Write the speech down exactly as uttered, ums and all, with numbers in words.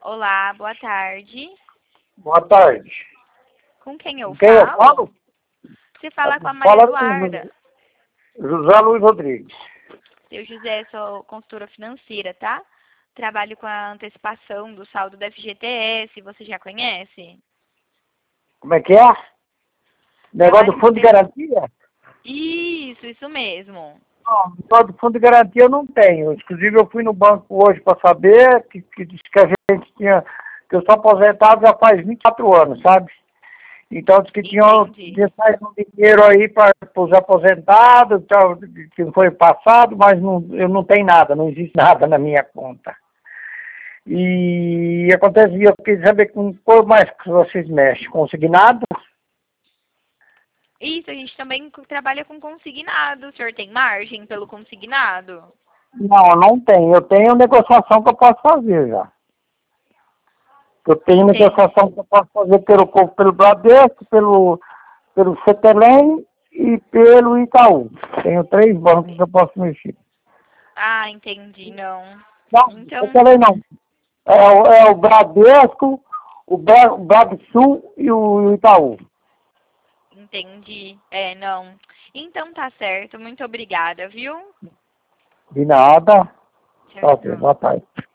Olá, boa tarde. Boa tarde. Com quem eu Quem eu falo? falo? Você fala com a Maria Fala Eduarda. José Luiz Rodrigues. Eu, José, sou consultora financeira, tá? Trabalho com a antecipação do saldo da F G T S, você já conhece? Como é que é? Negócio Trabalho do com fundo de ante- garantia? Isso, isso mesmo. Não, negócio do fundo de garantia eu não tenho. Inclusive eu fui no banco hoje para saber que, que disse que a gente tinha, que eu sou aposentado já faz vinte e quatro anos, sabe? Então disse que tinha Entendi. tinha saído um dinheiro aí para os aposentados, tal, que foi passado, mas não, eu não tenho nada, não existe nada na minha conta. E acontece, eu queria saber com qual mais que vocês mexem, consignado? Isso, a gente também co- trabalha com consignado. O senhor tem margem pelo consignado? Não, não tem. Eu tenho negociação que eu posso fazer já. Eu tenho Entendi. negociação que eu posso fazer pelo, pelo Bradesco, pelo, pelo Cetelem e pelo Itaú. Tenho três bancos que eu posso mexer. Ah, entendi, não. Não, Então, Cetelem não. É, o- é o Bradesco, o, Bra, o Bradsul e o Itaú. entendi. É, não. Então tá certo. Muito obrigada, viu? De nada. Tchau, Ok, tchau. boa tarde.